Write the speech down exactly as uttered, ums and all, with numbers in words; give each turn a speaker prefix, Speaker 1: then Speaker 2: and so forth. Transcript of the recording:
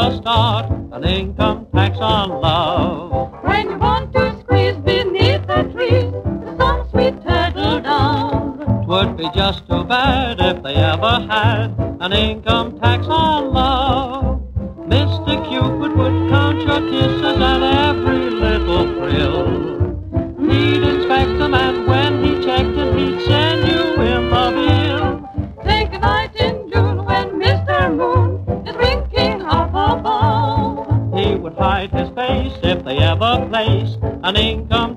Speaker 1: ever start an income tax on love.
Speaker 2: When you want to squeeze beneath the trees some sweet turtle dove,
Speaker 1: 'twould be just too bad if they ever had an income tax on love. Mister Cupid would count your kisses and every little frill. He'd inspect them, and when he checked it, he'd send you in the bill.
Speaker 2: Think a night in June when Mister Moon is winking up above.
Speaker 1: He would hide his face if they ever placed an income